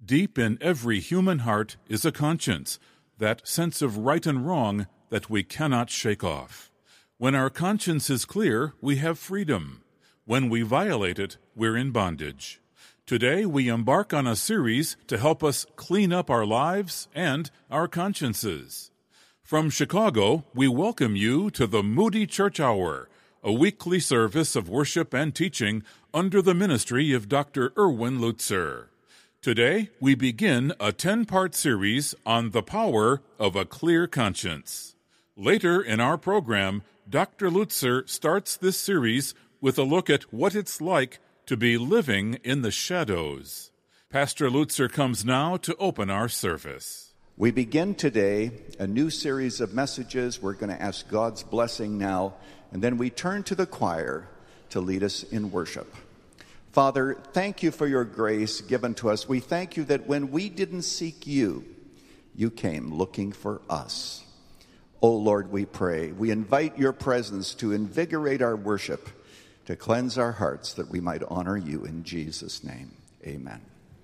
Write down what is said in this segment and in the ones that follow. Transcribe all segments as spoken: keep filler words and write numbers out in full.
Deep in every human heart is a conscience, that sense of right and wrong that we cannot shake off. When our conscience is clear, we have freedom. When we violate it, we're in bondage. Today, we embark on a series to help us clean up our lives and our consciences. From Chicago, we welcome you to the Moody Church Hour, a weekly service of worship and teaching under the ministry of Doctor Erwin Lutzer. Today, we begin a ten-part series on the power of a clear conscience. Later in our program, Doctor Lutzer starts this series with a look at what it's like to be living in the shadows. Pastor Lutzer comes now to open our service. We begin today a new series of messages. We're going to ask God's blessing now, and then we turn to the choir to lead us in worship. Father, thank you for your grace given to us. We thank you that when we didn't seek you, you came looking for us. Oh Lord, we pray. We invite your presence to invigorate our worship, to cleanse our hearts that we might honor you in Jesus' name. Amen.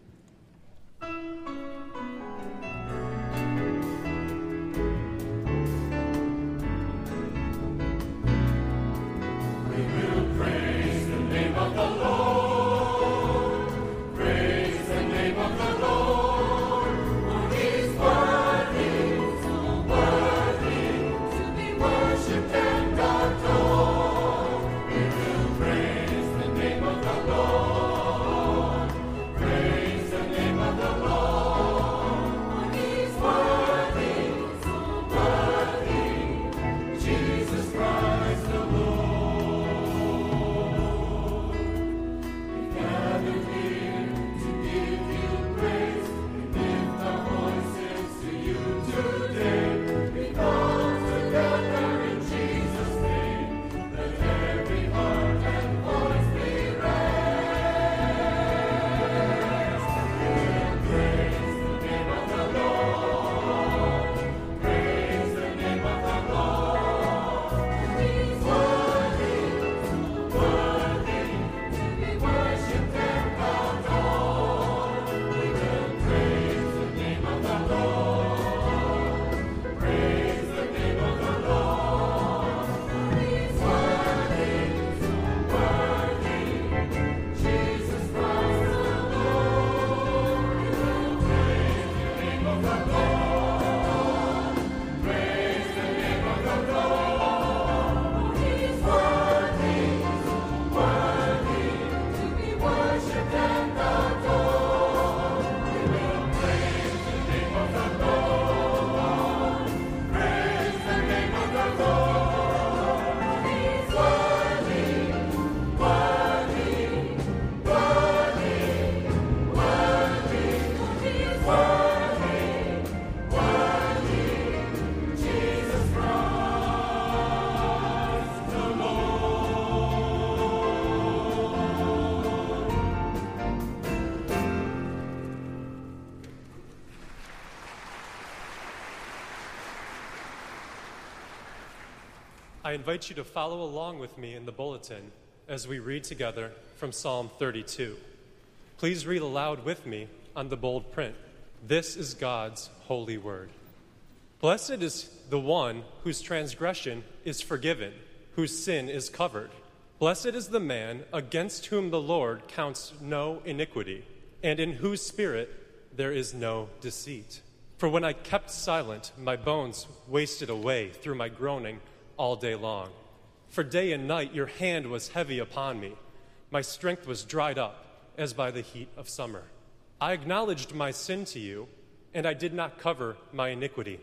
I invite you to follow along with me in the bulletin as we read together from Psalm thirty-two. Please read aloud with me on the bold print. This is God's holy word. Blessed is the one whose transgression is forgiven, whose sin is covered. Blessed is the man against whom the Lord counts no iniquity, and in whose spirit there is no deceit. For when I kept silent, my bones wasted away through my groaning all day long. For day and night your hand was heavy upon me. My strength was dried up as by the heat of summer. I acknowledged my sin to you, and I did not cover my iniquity.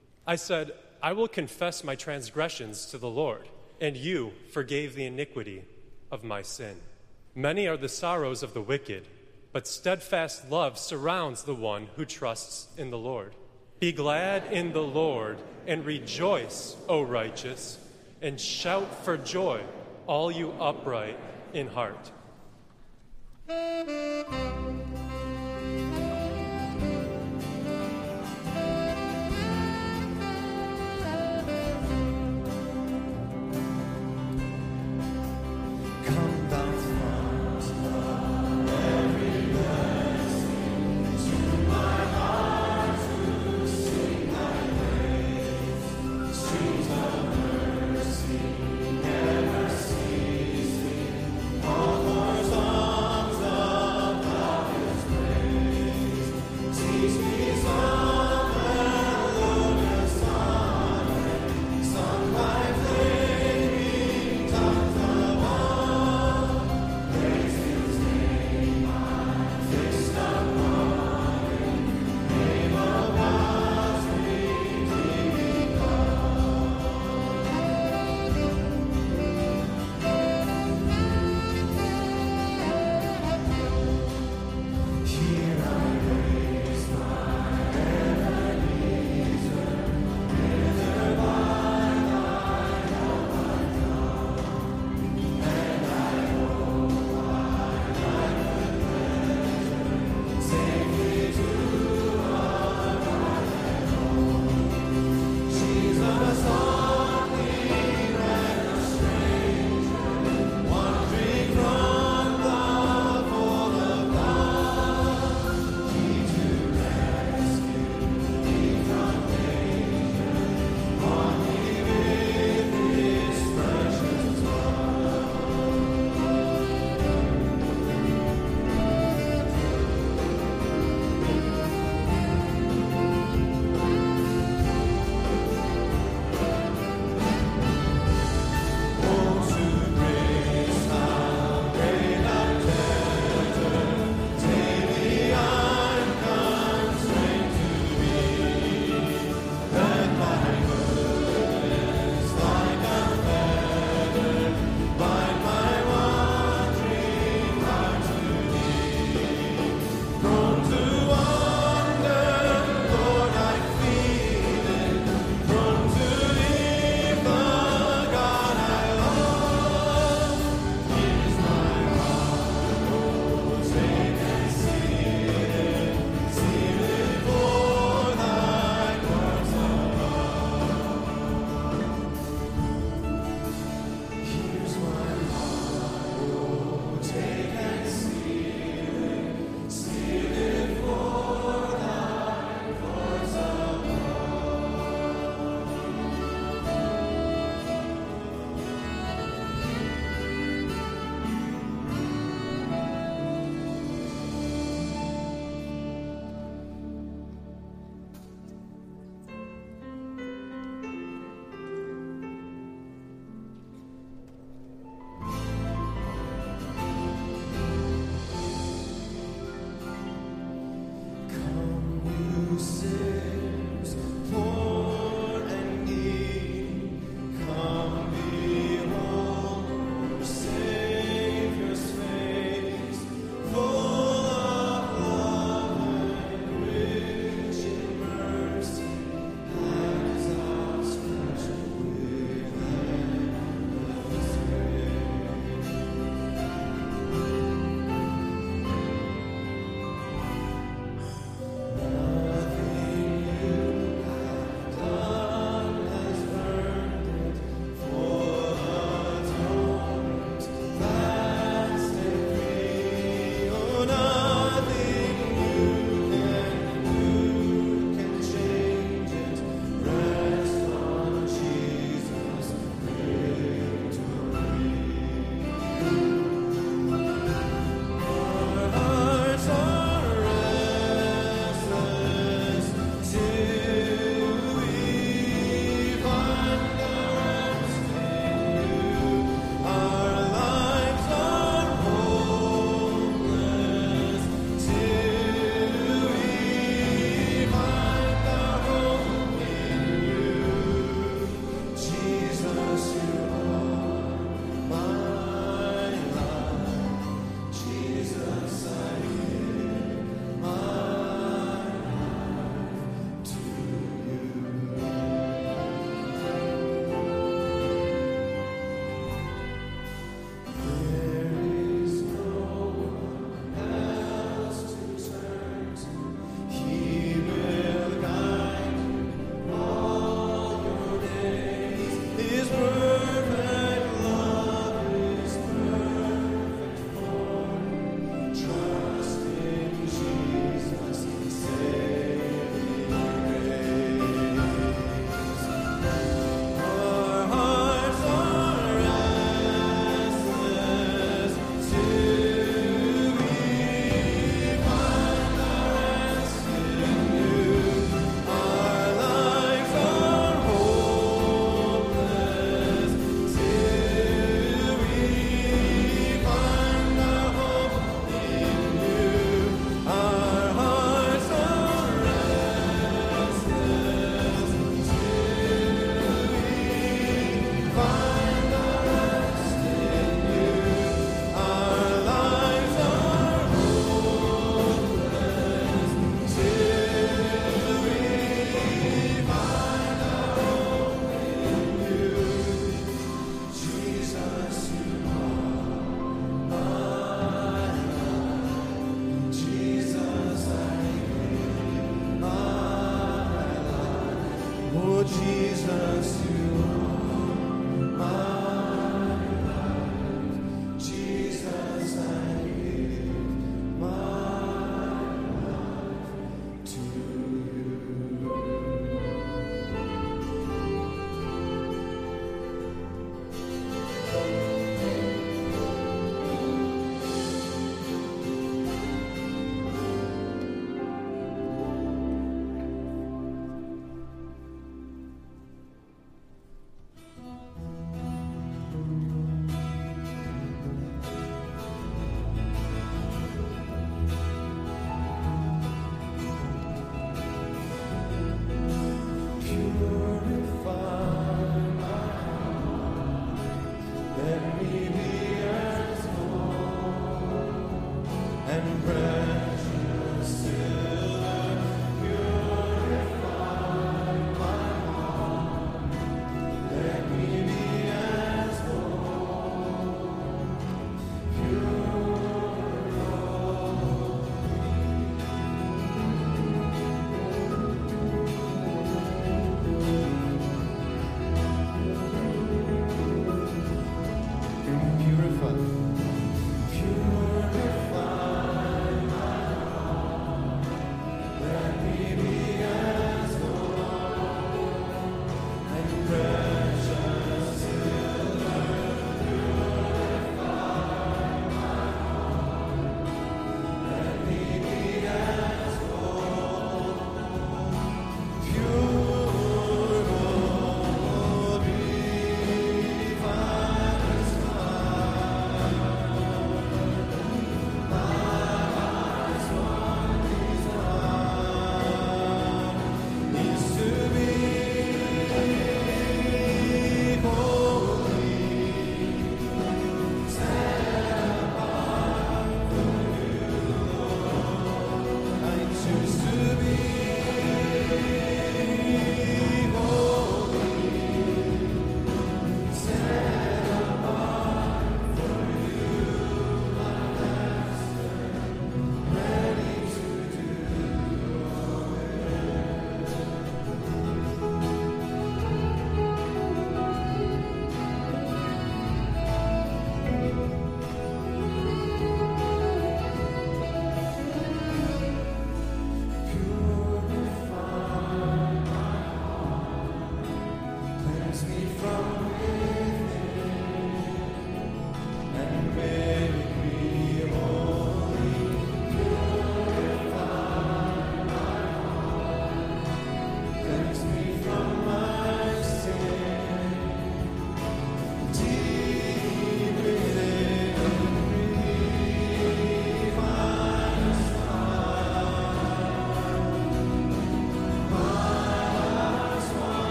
I said, I will confess my transgressions to the Lord, and you forgave the iniquity of my sin. Many are the sorrows of the wicked, but steadfast love surrounds the one who trusts in the Lord. Be glad in the Lord and rejoice, O righteous, and shout for joy, all you upright in heart. Come down from every blessing to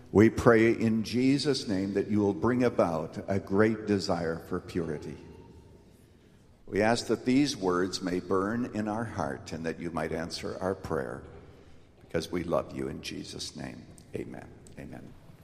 We pray in Jesus' name that you will bring about a great desire for purity. We ask that these words may burn in our heart and that you might answer our prayer, because we love you in Jesus' name. Amen. Amen.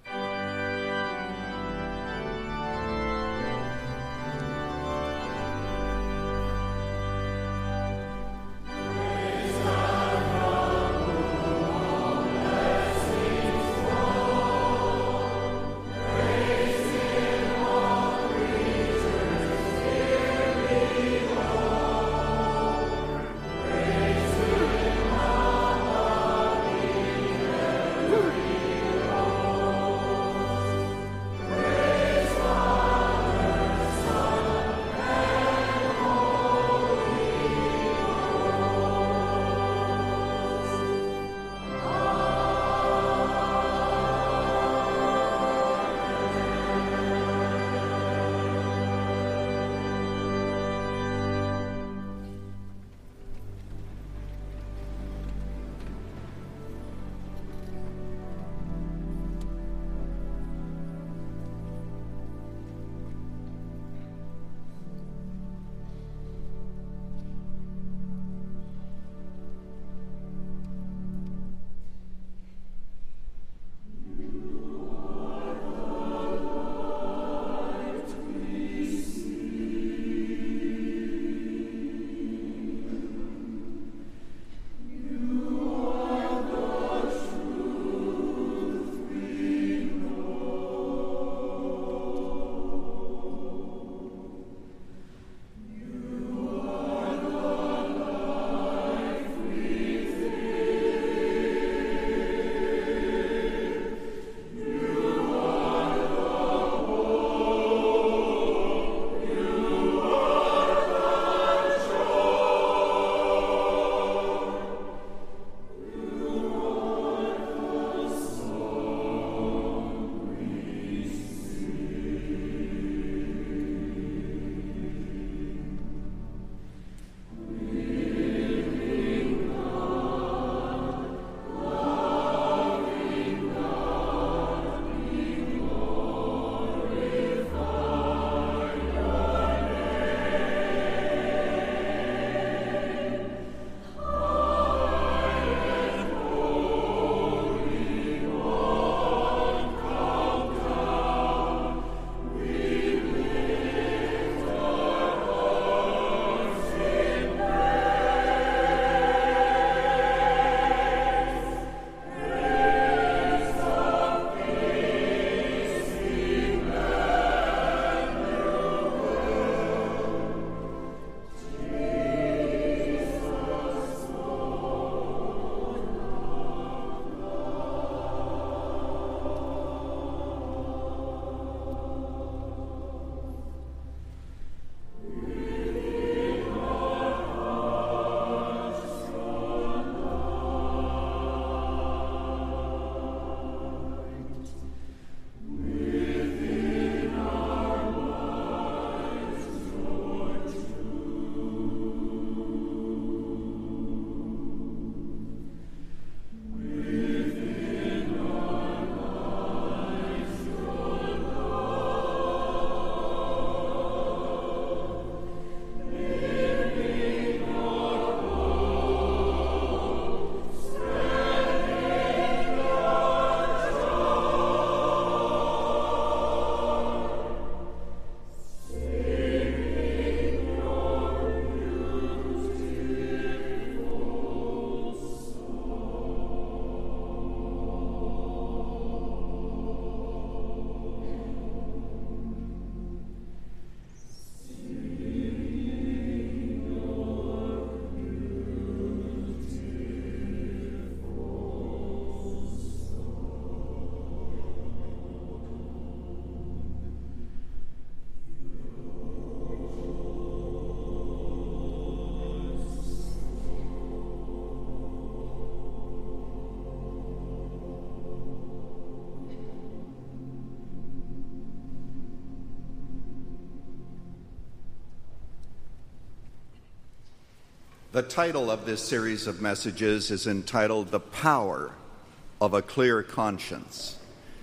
The title of this series of messages is entitled The Power of a Clear Conscience.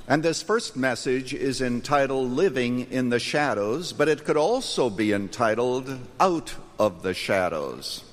And this first message is entitled Living in the Shadows, but it could also be entitled Out of the Shadows.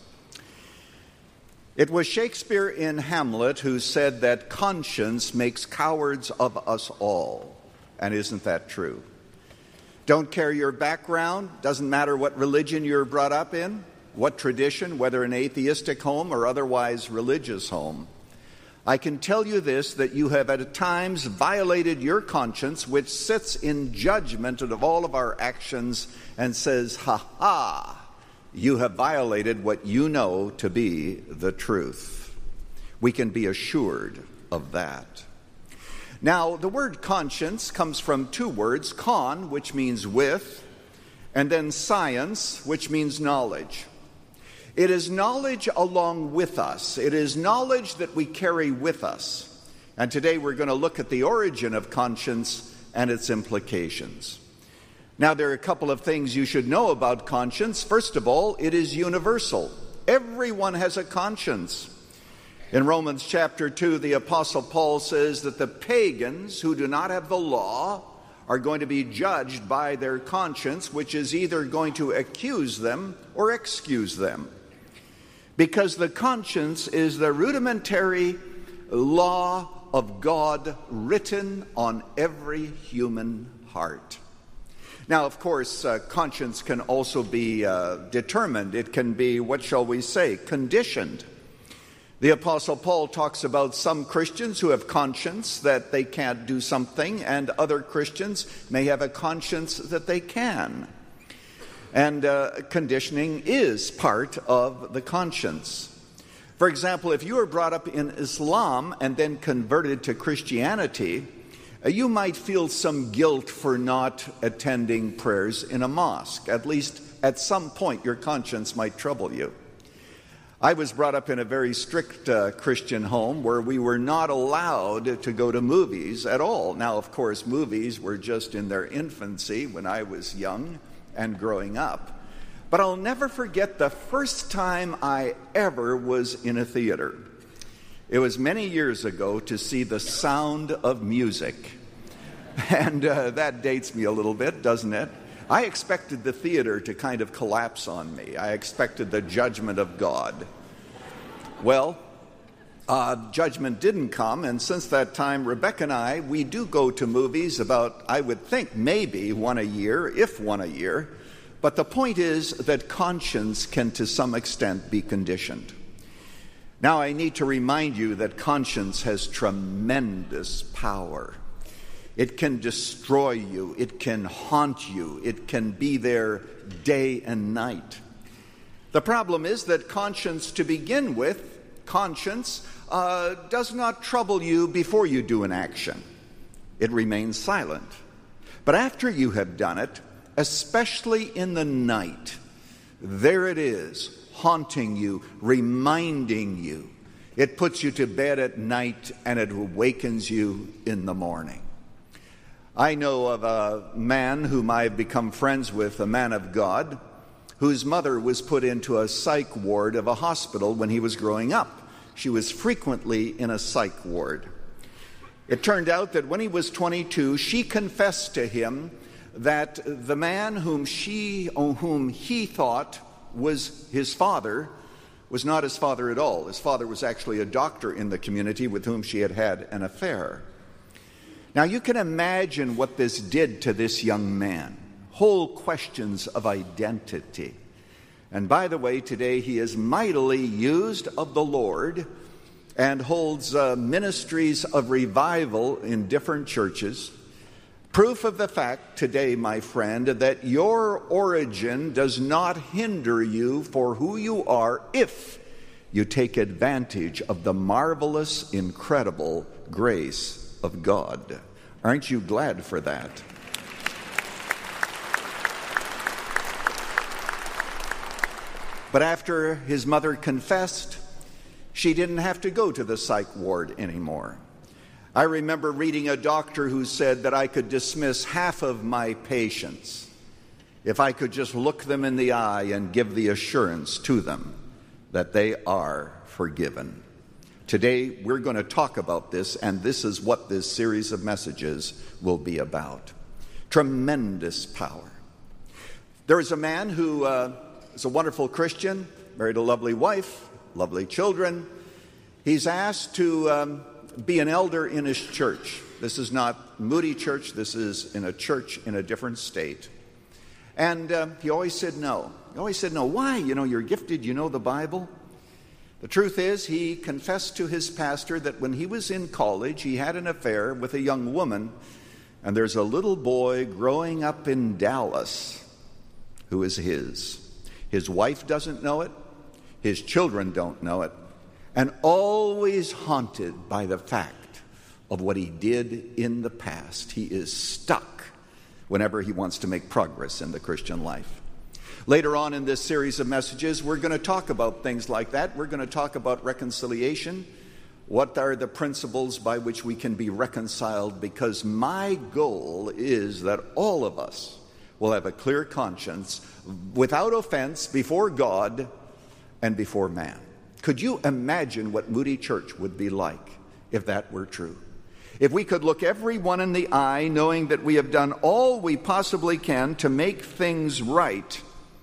It was Shakespeare in Hamlet who said that conscience makes cowards of us all. And isn't that true? Don't care your background, doesn't matter what religion you're brought up in, what tradition, whether an atheistic home or otherwise religious home. I can tell you this, that you have at times violated your conscience, which sits in judgment of all of our actions and says, ha ha, you have violated what you know to be the truth. We can be assured of that. Now, the word conscience comes from two words, con, which means with, and then science, which means knowledge. It is knowledge along with us. It is knowledge that we carry with us. And today we're going to look at the origin of conscience and its implications. Now, there are a couple of things you should know about conscience. First of all, it is universal. Everyone has a conscience. In Romans chapter two, the Apostle Paul says that the pagans who do not have the law are going to be judged by their conscience, which is either going to accuse them or excuse them. Because the conscience is the rudimentary law of God written on every human heart. Now, of course, uh, conscience can also be uh, determined. It can be, what shall we say, conditioned. The Apostle Paul talks about some Christians who have conscience that they can't do something, and other Christians may have a conscience that they can. And uh, conditioning is part of the conscience. For example, if you were brought up in Islam and then converted to Christianity, uh, you might feel some guilt for not attending prayers in a mosque. At least at some point your conscience might trouble you. I was brought up in a very strict uh, Christian home where we were not allowed to go to movies at all. Now, of course, movies were just in their infancy when I was young and growing up. But I'll never forget the first time I ever was in a theater. It was many years ago to see The Sound of Music. And uh, that dates me a little bit, doesn't it? I expected the theater to kind of collapse on me. I expected the judgment of God. Well, uh, judgment didn't come, and since that time, Rebecca and I, we do go to movies about, I would think, maybe one a year, if one a year. But the point is that conscience can, to some extent, be conditioned. Now, I need to remind you that conscience has tremendous power. It can destroy you. It can haunt you. It can be there day and night. The problem is that conscience, to begin with, conscience uh, does not trouble you before you do an action. It remains silent. But after you have done it, especially in the night, there it is, haunting you, reminding you. It puts you to bed at night and it awakens you in the morning. I know of a man whom I've become friends with, a man of God, whose mother was put into a psych ward of a hospital when he was growing up. She was frequently in a psych ward. It turned out that when he was twenty-two, she confessed to him that the man whom she, whom he thought was his father was not his father at all. His father was actually a doctor in the community with whom she had had an affair. Now, you can imagine what this did to this young man. Whole questions of identity. And by the way, today he is mightily used of the Lord and holds uh, ministries of revival in different churches. Proof of the fact today, my friend, that your origin does not hinder you for who you are if you take advantage of the marvelous, incredible grace of God. Aren't you glad for that? But after his mother confessed, she didn't have to go to the psych ward anymore. I remember reading a doctor who said that I could dismiss half of my patients if I could just look them in the eye and give the assurance to them that they are forgiven. Today, we're going to talk about this, and this is what this series of messages will be about. Tremendous power. There is a man who uh, is a wonderful Christian, married a lovely wife, lovely children. He's asked to um, be an elder in his church. This is not Moody Church. This is in a church in a different state. And uh, he always said no. He always said no. Why? You know, you're gifted. You know the Bible. The truth is, he confessed to his pastor that when he was in college, he had an affair with a young woman, and there's a little boy growing up in Dallas who is his. His wife doesn't know it. His children don't know it. And always haunted by the fact of what he did in the past. He is stuck whenever he wants to make progress in the Christian life. Later on in this series of messages, we're going to talk about things like that. We're going to talk about reconciliation. What are the principles by which we can be reconciled? Because my goal is that all of us will have a clear conscience without offense before God and before man. Could you imagine what Moody Church would be like if that were true? If we could look everyone in the eye knowing that we have done all we possibly can to make things right.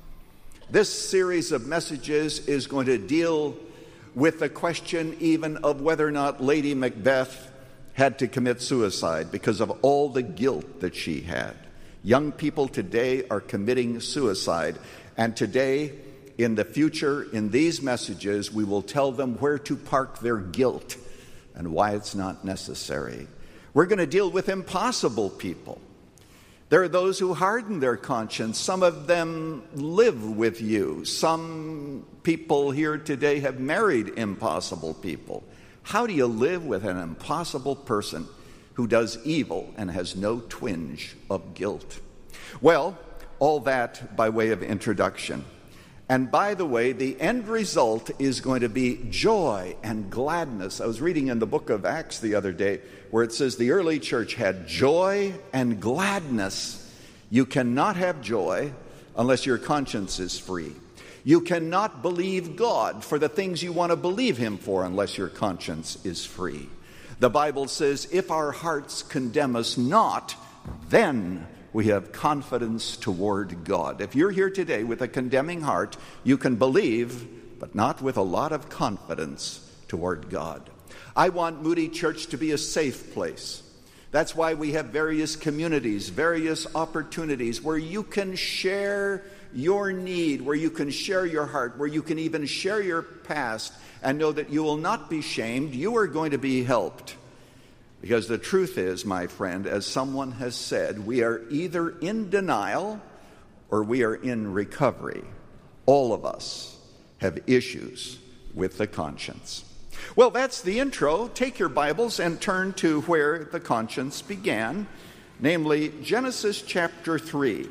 This series of messages is going to deal with the question even of whether or not Lady Macbeth had to commit suicide because of all the guilt that she had. Young people today are committing suicide, and today, in the future, in these messages, we will tell them where to park their guilt and why it's not necessary. We're going to deal with impossible people. There are those who harden their conscience. Some of them live with you. Some people here today have married impossible people. How do you live with an impossible person who does evil and has no twinge of guilt? Well, all that by way of introduction. And by the way, the end result is going to be joy and gladness. I was reading in the book of Acts the other day where it says the early church had joy and gladness. You cannot have joy unless your conscience is free. You cannot believe God for the things you want to believe Him for unless your conscience is free. The Bible says, if our hearts condemn us not, then we have confidence toward God. If you're here today with a condemning heart, you can believe, but not with a lot of confidence toward God. I want Moody Church to be a safe place. That's why we have various communities, various opportunities where you can share your need, where you can share your heart, where you can even share your past and know that you will not be shamed. You are going to be helped. Because the truth is, my friend, as someone has said, we are either in denial or we are in recovery. All of us have issues with the conscience. Well, that's the intro. Take your Bibles and turn to where the conscience began, namely Genesis chapter three.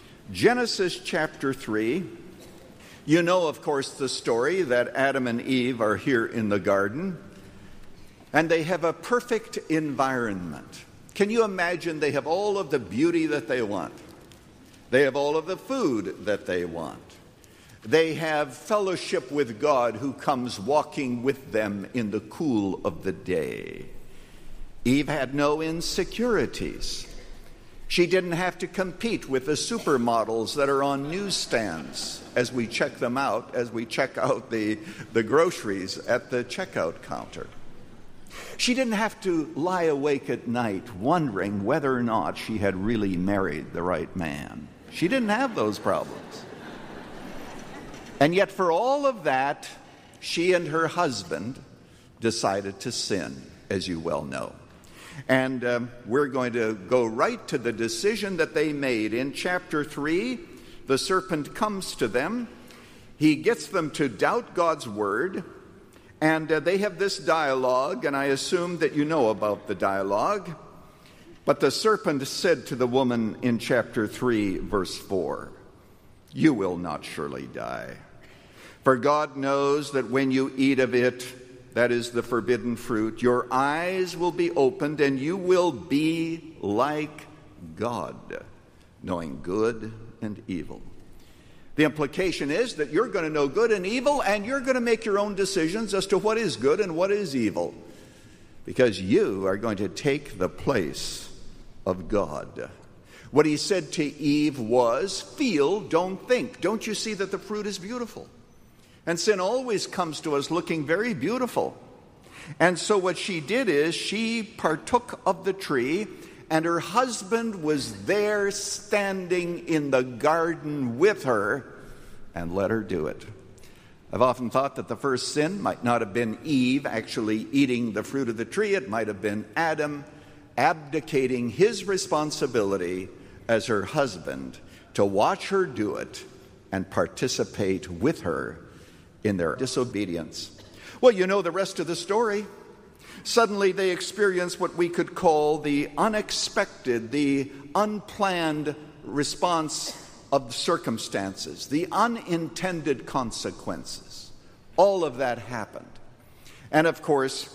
Genesis chapter three. You know, of course, the story that Adam and Eve are here in the garden. And they have a perfect environment. Can you imagine? They have all of the beauty that they want. They have all of the food that they want. They have fellowship with God who comes walking with them in the cool of the day. Eve had no insecurities. She didn't have to compete with the supermodels that are on newsstands as we check them out, as we check out the, the groceries at the checkout counter. She didn't have to lie awake at night wondering whether or not she had really married the right man. She didn't have those problems. And yet for all of that, she and her husband decided to sin, as you well know. And um, we're going to go right to the decision that they made. In chapter three, the serpent comes to them. He gets them to doubt God's word. And uh, they have this dialogue, and I assume that you know about the dialogue. But the serpent said to the woman in chapter three, verse four, "You will not surely die. For God knows that when you eat of it, that is the forbidden fruit, your eyes will be opened, and you will be like God, knowing good and evil." The implication is that you're going to know good and evil, and you're going to make your own decisions as to what is good and what is evil, because you are going to take the place of God. What he said to Eve was, feel, don't think. Don't you see that the fruit is beautiful? And sin always comes to us looking very beautiful. And so what she did is she partook of the tree, and her husband was there standing in the garden with her and let her do it. I've often thought that the first sin might not have been Eve actually eating the fruit of the tree. It might have been Adam abdicating his responsibility as her husband to watch her do it and participate with her in their disobedience. Well, you know the rest of the story. Suddenly they experience what we could call the unexpected, the unplanned response of circumstances, the unintended consequences. All of that happened. And of course,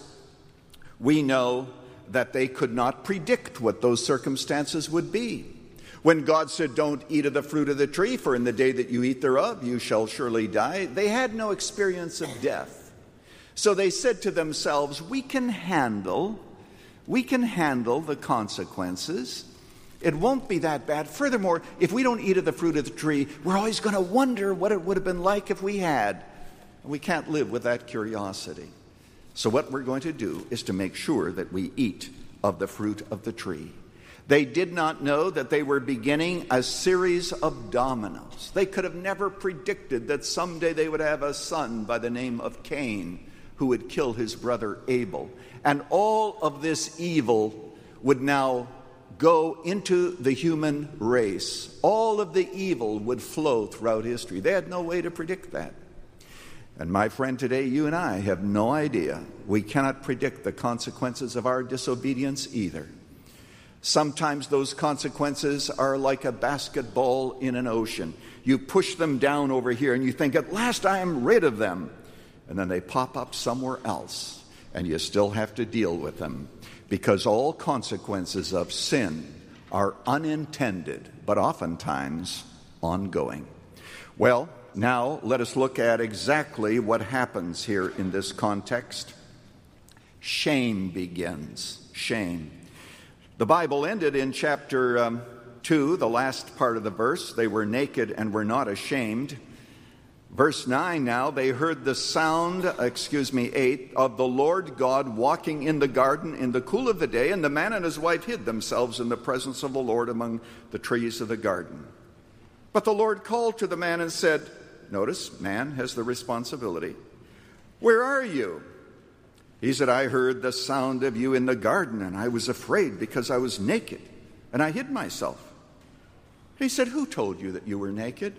we know that they could not predict what those circumstances would be. When God said, don't eat of the fruit of the tree, for in the day that you eat thereof, you shall surely die, they had no experience of death. So they said to themselves, we can handle, we can handle the consequences. It won't be that bad. Furthermore, if we don't eat of the fruit of the tree, we're always going to wonder what it would have been like if we had. We can't live with that curiosity. So what we're going to do is to make sure that we eat of the fruit of the tree. They did not know that they were beginning a series of dominoes. They could have never predicted that someday they would have a son by the name of Cain who would kill his brother Abel. And all of this evil would now go into the human race. All of the evil would flow throughout history. They had no way to predict that. And my friend, today you and I have no idea. We cannot predict the consequences of our disobedience either. Sometimes those consequences are like a basketball in an ocean. You push them down over here and you think, at last I am rid of them. And then they pop up somewhere else, and you still have to deal with them, because all consequences of sin are unintended, but oftentimes ongoing. Well, now let us look at exactly what happens here in this context. Shame begins. Shame. The Bible ended in chapter um, two, the last part of the verse. They were naked and were not ashamed. Verse nine now, they heard the sound, excuse me, eight, of the Lord God walking in the garden in the cool of the day, and the man and his wife hid themselves in the presence of the Lord among the trees of the garden. But the Lord called to the man and said, notice, man has the responsibility, where are you? He said, I heard the sound of you in the garden, and I was afraid because I was naked, and I hid myself. He said, who told you that you were naked?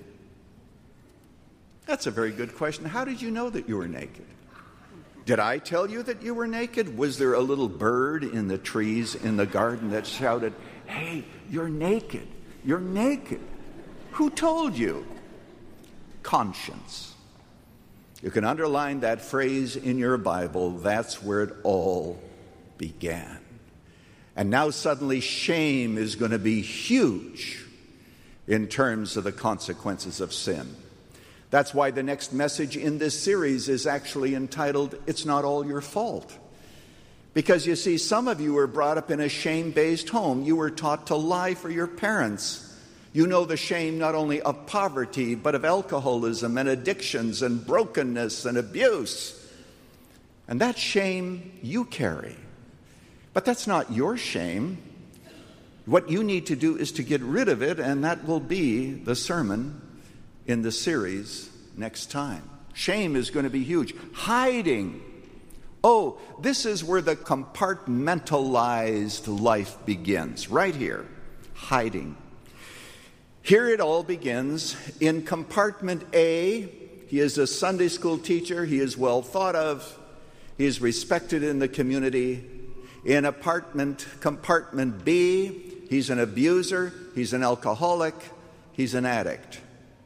That's a very good question. How did you know that you were naked? Did I tell you that you were naked? Was there a little bird in the trees in the garden that shouted, hey, you're naked, you're naked? Who told you? Conscience. You can underline that phrase in your Bible. That's where it all began. And now suddenly shame is going to be huge in terms of the consequences of sin. That's why the next message in this series is actually entitled, It's Not All Your Fault. Because you see, some of you were brought up in a shame-based home. You were taught to lie for your parents. You know the shame not only of poverty, but of alcoholism and addictions and brokenness and abuse. And that shame you carry. But that's not your shame. What you need to do is to get rid of it, and that will be the sermon in the series next time. Shame is going to be huge. Hiding. Oh, this is where the compartmentalized life begins, right here. Hiding. Here it all begins. In compartment A, he is a Sunday school teacher. He is well thought of. He is respected in the community. In apartment compartment B, he's an abuser. He's an alcoholic. He's an addict.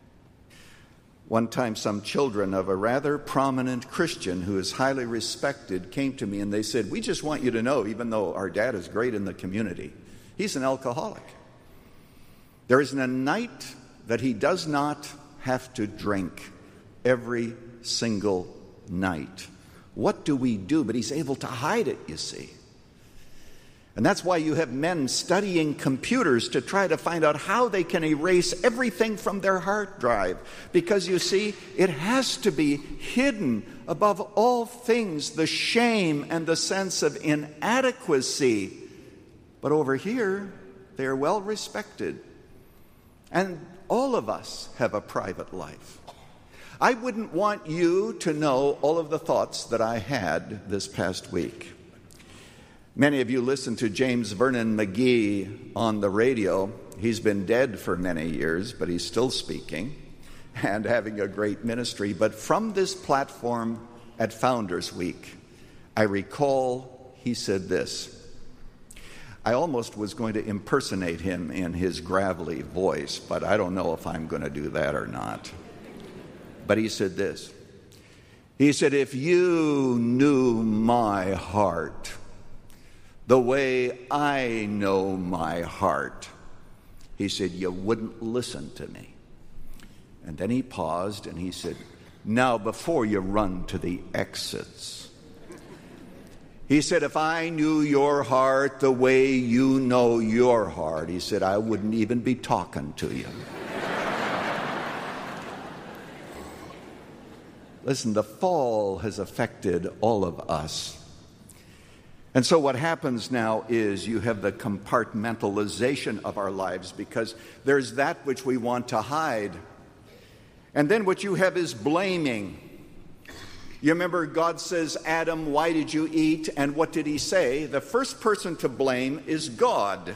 One time some children of a rather prominent Christian who is highly respected came to me and they said, we just want you to know, even though our dad is great in the community, he's an alcoholic. There isn't a night that he does not have to drink every single night. What do we do? But he's able to hide it, you see. And that's why you have men studying computers to try to find out how they can erase everything from their hard drive. Because you see, it has to be hidden above all things, the shame and the sense of inadequacy. But over here, they are well respected. And all of us have a private life. I wouldn't want you to know all of the thoughts that I had this past week. Many of you listen to James Vernon McGee on the radio. He's been dead for many years, but he's still speaking and having a great ministry. But from this platform at Founders Week, I recall he said this. I almost was going to impersonate him in his gravelly voice, but I don't know if I'm going to do that or not. But he said this. He said, if you knew my heart the way I know my heart, he said, you wouldn't listen to me. And then he paused and he said, now before you run to the exits, he said, if I knew your heart the way you know your heart, he said, I wouldn't even be talking to you. Listen, the fall has affected all of us. And so what happens now is you have the compartmentalization of our lives because there's that which we want to hide. And then what you have is blaming. You remember God says, Adam, why did you eat? And what did he say? The first person to blame is God.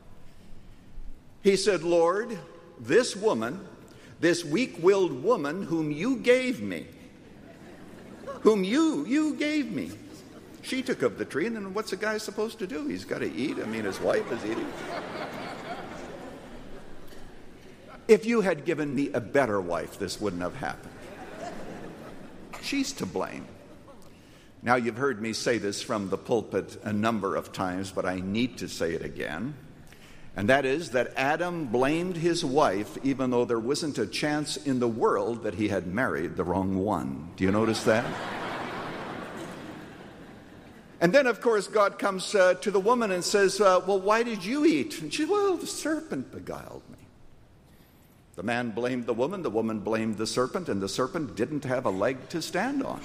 He said, Lord, this woman, this weak-willed woman whom you gave me, whom you, you gave me, she took of the tree, and then what's a guy supposed to do? He's got to eat. I mean, his wife is eating. If you had given me a better wife, this wouldn't have happened. She's to blame. Now, you've heard me say this from the pulpit a number of times, but I need to say it again. And that is that Adam blamed his wife even though there wasn't a chance in the world that he had married the wrong one. Do you notice that? And then, of course, God comes uh, to the woman and says, uh, well, why did you eat? And she said, well, the serpent beguiled me. The man blamed the woman, the woman blamed the serpent, and the serpent didn't have a leg to stand on.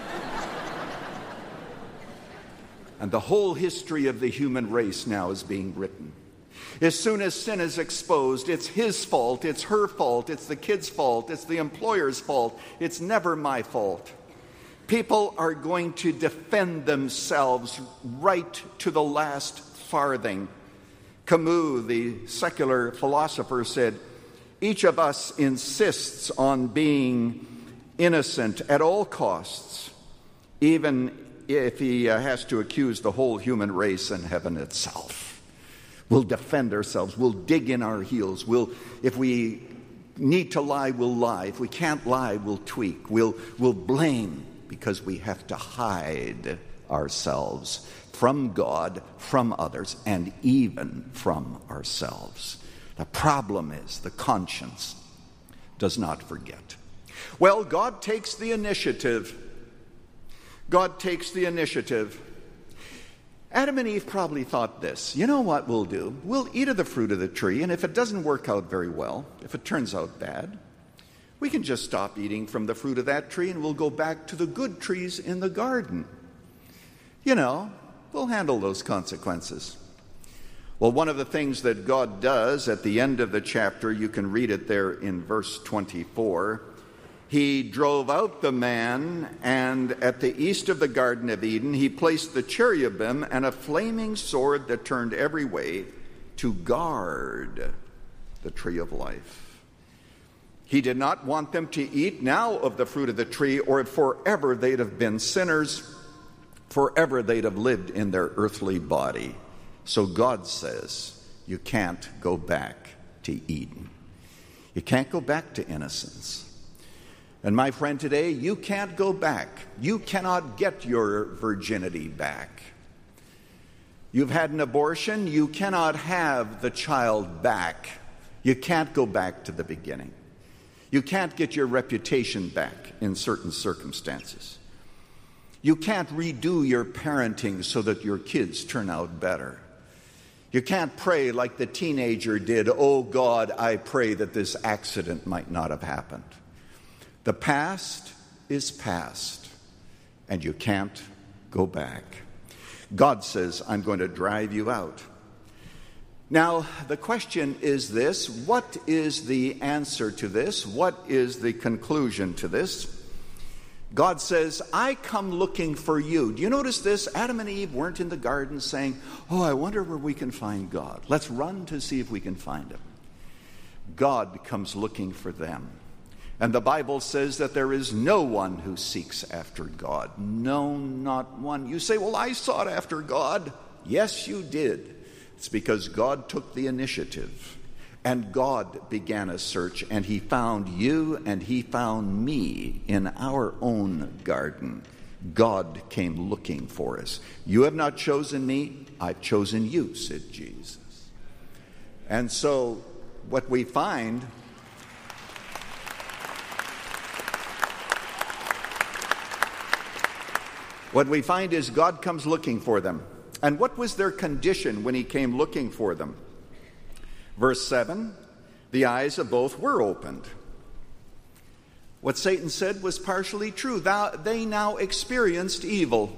And the whole history of the human race now is being written. As soon as sin is exposed, it's his fault, it's her fault, it's the kid's fault, it's the employer's fault, it's never my fault. People are going to defend themselves right to the last farthing. Camus, the secular philosopher, said, each of us insists on being innocent at all costs, even if he uh, has to accuse the whole human race and heaven itself. We'll defend ourselves. We'll dig in our heels. We'll, if we need to lie, we'll lie. If we can't lie, we'll tweak. We'll, we'll blame because we have to hide ourselves from God, from others, and even from ourselves. The problem is the conscience does not forget. Well, God takes the initiative. God takes the initiative. Adam and Eve probably thought this, you know what we'll do? We'll eat of the fruit of the tree, and if it doesn't work out very well, if it turns out bad, we can just stop eating from the fruit of that tree and we'll go back to the good trees in the garden. You know, we'll handle those consequences. Well, one of the things that God does at the end of the chapter, you can read it there in verse twenty-four, he drove out the man, and at the east of the Garden of Eden, he placed the cherubim and a flaming sword that turned every way to guard the tree of life. He did not want them to eat now of the fruit of the tree, or forever they'd have been sinners, forever they'd have lived in their earthly body. So God says, you can't go back to Eden. You can't go back to innocence. And my friend, today, you can't go back. You cannot get your virginity back. You've had an abortion, you cannot have the child back. You can't go back to the beginning. You can't get your reputation back in certain circumstances. You can't redo your parenting so that your kids turn out better. You can't pray like the teenager did, "Oh God, I pray that this accident might not have happened." The past is past, and you can't go back. God says, "I'm going to drive you out." Now, the question is this: what is the answer to this? What is the conclusion to this? God says, "I come looking for you." Do you notice this? Adam and Eve weren't in the garden saying, "Oh, I wonder where we can find God. Let's run to see if we can find him." God comes looking for them. And the Bible says that there is no one who seeks after God. No, not one. You say, "Well, I sought after God." Yes, you did. It's because God took the initiative. And God began a search, and he found you and he found me in our own garden. God came looking for us. "You have not chosen me, I've chosen you," said Jesus. And so what we find what we find is God comes looking for them. And what was their condition when he came looking for them? Verse seven, the eyes of both were opened. What Satan said was partially true. They now experienced evil.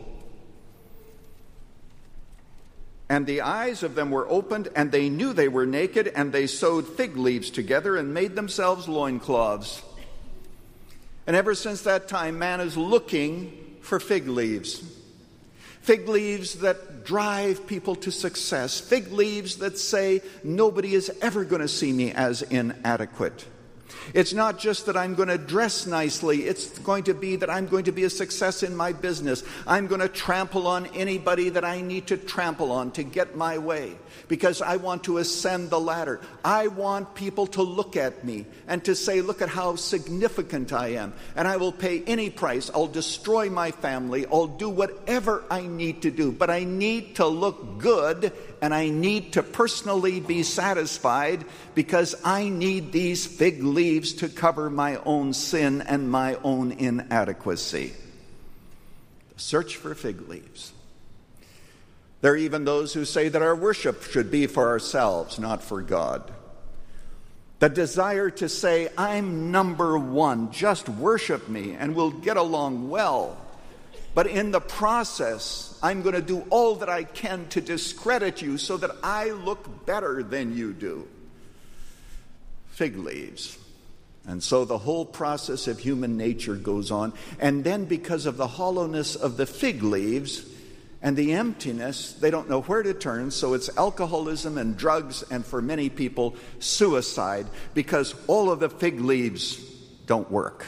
And the eyes of them were opened, and they knew they were naked, and they sewed fig leaves together and made themselves loincloths. And ever since that time, man is looking for fig leaves. Fig leaves that drive people to success. Fig leaves that say, nobody is ever going to see me as inadequate. It's not just that I'm going to dress nicely. It's going to be that I'm going to be a success in my business. I'm going to trample on anybody that I need to trample on to get my way, because I want to ascend the ladder. I want people to look at me and to say, look at how significant I am. And I will pay any price. I'll destroy my family. I'll do whatever I need to do. But I need to look good, and I need to personally be satisfied, because I need these fig leaves to cover my own sin and my own inadequacy. The search for fig leaves. There are even those who say that our worship should be for ourselves, not for God. The desire to say, I'm number one, just worship me and we'll get along well. But in the process, I'm going to do all that I can to discredit you so that I look better than you do. Fig leaves. And so the whole process of human nature goes on. And then because of the hollowness of the fig leaves and the emptiness, they don't know where to turn. So it's alcoholism and drugs, and for many people, suicide, because all of the fig leaves don't work.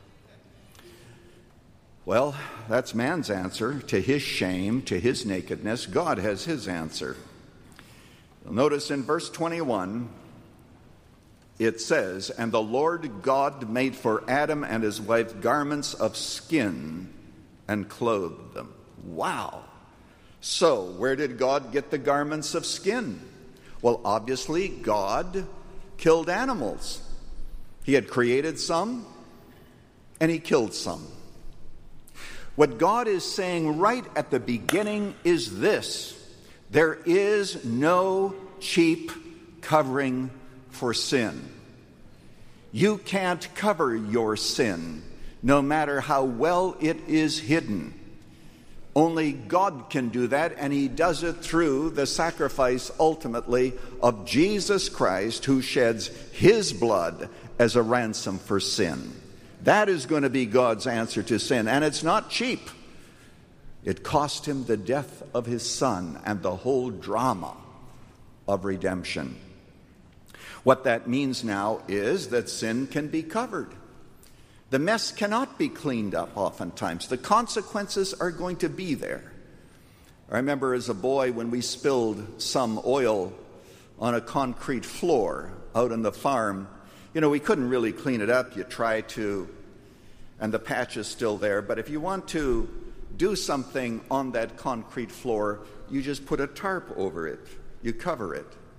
Well, that's man's answer to his shame, to his nakedness. God has his answer. You'll notice in verse twenty-one, it says, and the Lord God made for Adam and his wife garments of skin and clothed them. Wow. So, where did God get the garments of skin? Well, obviously, God killed animals. He had created some, and he killed some. What God is saying right at the beginning is this: there is no cheap covering for sin. You can't cover your sin, no matter how well it is hidden. Only God can do that, and he does it through the sacrifice, ultimately, of Jesus Christ, who sheds his blood as a ransom for sin. That is going to be God's answer to sin, and it's not cheap. It cost him the death of his son and the whole drama of redemption. What that means now is that sin can be covered. The mess cannot be cleaned up oftentimes. The consequences are going to be there. I remember as a boy when we spilled some oil on a concrete floor out on the farm. You know, we couldn't really clean it up. You try to, and the patch is still there. But if you want to do something on that concrete floor, you just put a tarp over it. You cover it.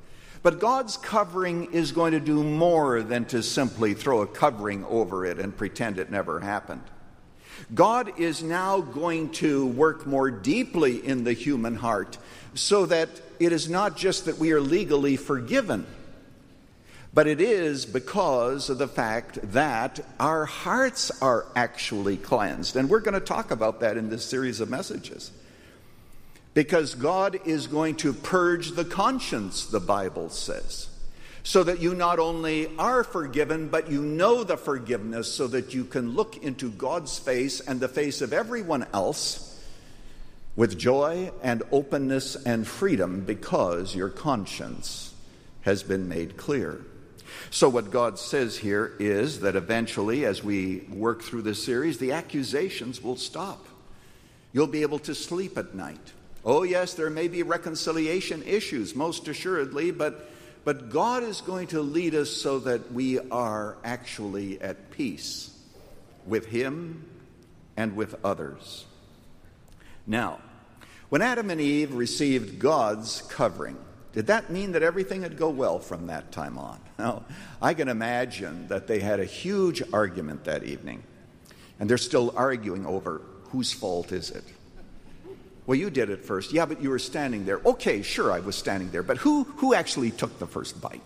But God's covering is going to do more than to simply throw a covering over it and pretend it never happened. God is now going to work more deeply in the human heart so that it is not just that we are legally forgiven, but it is because of the fact that our hearts are actually cleansed. And we're going to talk about that in this series of messages. Because God is going to purge the conscience, the Bible says, so that you not only are forgiven, but you know the forgiveness so that you can look into God's face and the face of everyone else with joy and openness and freedom because your conscience has been made clear. So what God says here is that eventually, as we work through this series, the accusations will stop. You'll be able to sleep at night. Oh, yes, there may be reconciliation issues, most assuredly, but, but God is going to lead us so that we are actually at peace with Him and with others. Now, when Adam and Eve received God's covering, did that mean that everything would go well from that time on? Now, I can imagine that they had a huge argument that evening, and they're still arguing over whose fault is it. Well, you did it first. Yeah, but you were standing there. Okay, sure, I was standing there. But who, who actually took the first bite?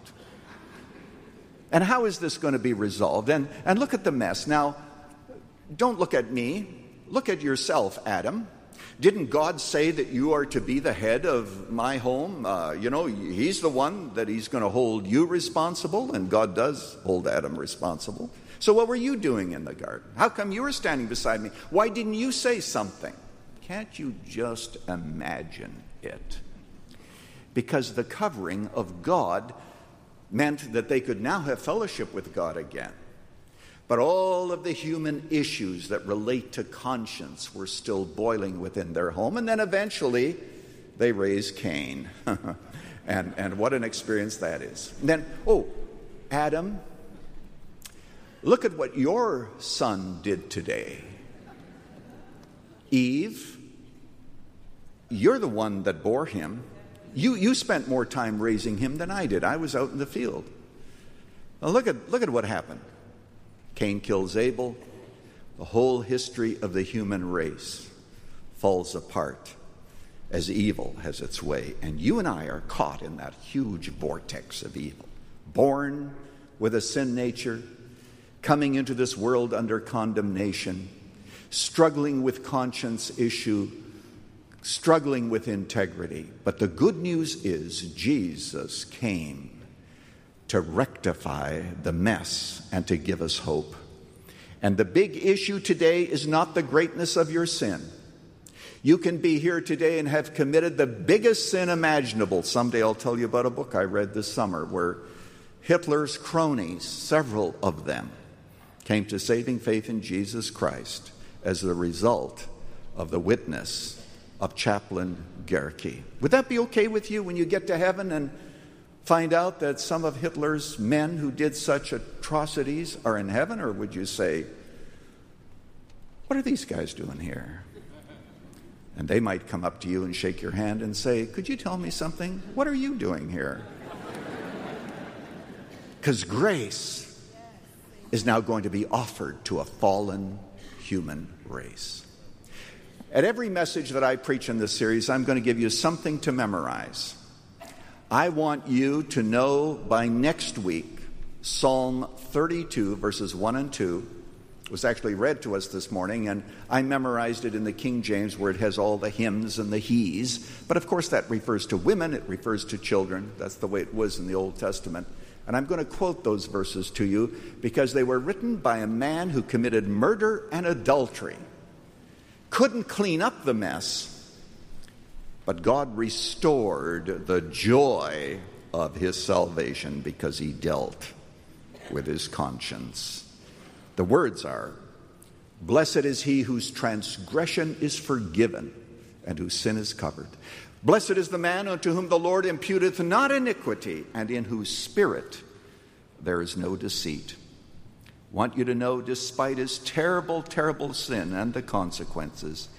And how is this going to be resolved? And, and look at the mess. Now, don't look at me. Look at yourself, Adam. Didn't God say that you are to be the head of my home? Uh, you know, He's the one that He's going to hold you responsible, and God does hold Adam responsible. So what were you doing in the garden? How come you were standing beside me? Why didn't you say something? Can't you just imagine it? Because the covering of God meant that they could now have fellowship with God again. But all of the human issues that relate to conscience were still boiling within their home. And then eventually they raised Cain. and, and what an experience that is. And then, oh, Adam, look at what your son did today. Eve, you're the one that bore him. You, you spent more time raising him than I did. I was out in the field. Now look at, look at what happened. Cain kills Abel. The whole history of the human race falls apart as evil has its way. And you and I are caught in that huge vortex of evil. Born with a sin nature, coming into this world under condemnation, struggling with conscience issue, struggling with integrity. But the good news is Jesus came to rectify the mess and to give us hope. And the big issue today is not the greatness of your sin. You can be here today and have committed the biggest sin imaginable. Someday I'll tell you about a book I read this summer where Hitler's cronies, several of them, came to saving faith in Jesus Christ as the result of the witness of Chaplain Gerke. Would that be okay with you when you get to heaven and find out that some of Hitler's men who did such atrocities are in heaven? Or would you say, what are these guys doing here? And they might come up to you and shake your hand and say, could you tell me something? What are you doing here? Because grace is now going to be offered to a fallen human race. At every message that I preach in this series, I'm going to give you something to memorize. I want you to know by next week, Psalm thirty-two, verses one and two. It was actually read to us this morning, and I memorized it in the King James where it has all the hymns and the he's. But of course that refers to women, it refers to children. That's the way it was in the Old Testament. And I'm going to quote those verses to you because they were written by a man who committed murder and adultery. Couldn't clean up the mess, but God restored the joy of his salvation because he dealt with his conscience. The words are, blessed is he whose transgression is forgiven and whose sin is covered. Blessed is the man unto whom the Lord imputeth not iniquity, and in whose spirit there is no deceit. Want you to know, despite his terrible, terrible sin and the consequences,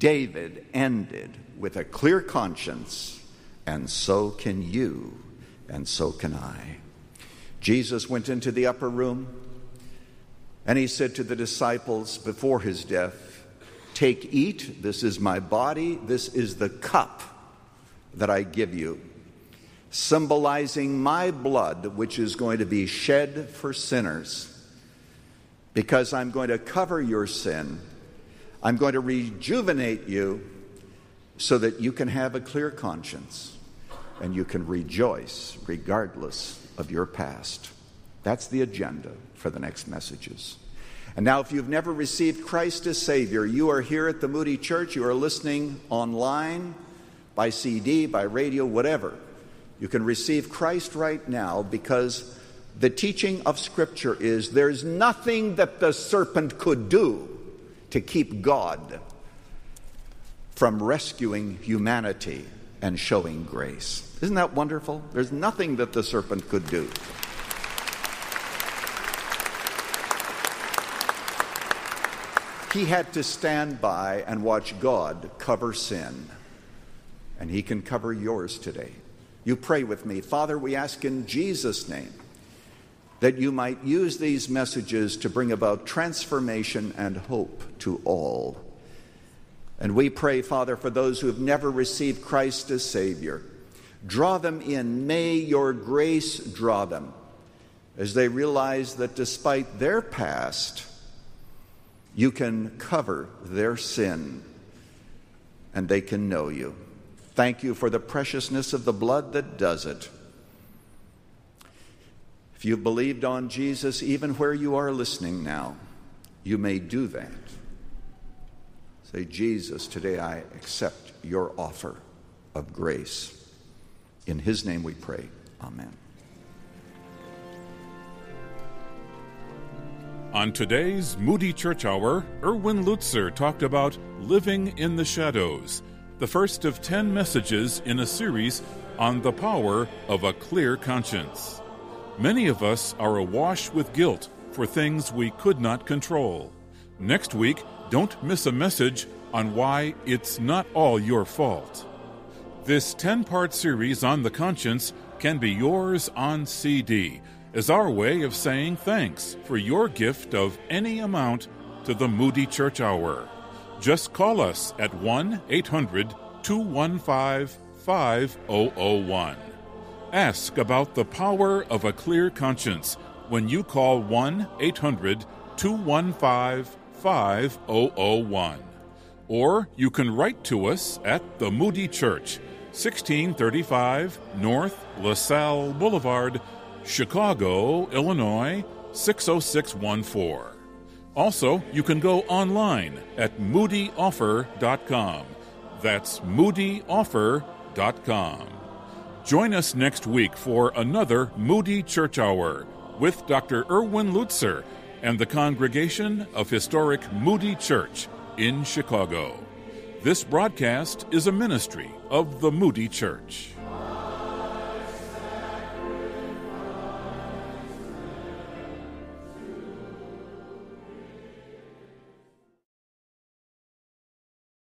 David ended with a clear conscience, and so can you and so can I. Jesus went into the upper room, and he said to the disciples before his death, "Take, eat, this is my body, this is the cup that I give you, symbolizing my blood, which is going to be shed for sinners. Because I'm going to cover your sin, I'm going to rejuvenate you so that you can have a clear conscience and you can rejoice regardless of your past." That's the agenda for the next messages. And now, if you've never received Christ as Savior, you are here at the Moody Church, you are listening online, by C D, by radio, whatever. You can receive Christ right now, because the teaching of Scripture is there's nothing that the serpent could do to keep God from rescuing humanity and showing grace. Isn't that wonderful? There's nothing that the serpent could do. He had to stand by and watch God cover sin. And he can cover yours today. You pray with me. Father, we ask in Jesus' name that you might use these messages to bring about transformation and hope to all. And we pray, Father, for those who have never received Christ as Savior. Draw them in. May your grace draw them as they realize that despite their past, you can cover their sin and they can know you. Thank you for the preciousness of the blood that does it. If you've believed on Jesus, even where you are listening now, you may do that. Say, "Jesus, today I accept your offer of grace." In his name we pray. Amen. On today's Moody Church Hour, Erwin Lutzer talked about living in the shadows, the first of ten messages in a series on the power of a clear conscience. Many of us are awash with guilt for things we could not control. Next week, don't miss a message on why it's not all your fault. This ten-part series on the conscience can be yours on C D as our way of saying thanks for your gift of any amount to the Moody Church Hour. Just call us at one eight hundred two one five five zero zero one. Ask about the power of a clear conscience when you call one eight hundred two one five five zero zero one. Or you can write to us at the Moody Church, sixteen thirty-five North LaSalle Boulevard, Chicago, Illinois, six oh six one four. Also, you can go online at moody offer dot com. That's moody offer dot com. Join us next week for another Moody Church Hour with Doctor Erwin Lutzer and the congregation of historic Moody Church in Chicago. This broadcast is a ministry of the Moody Church.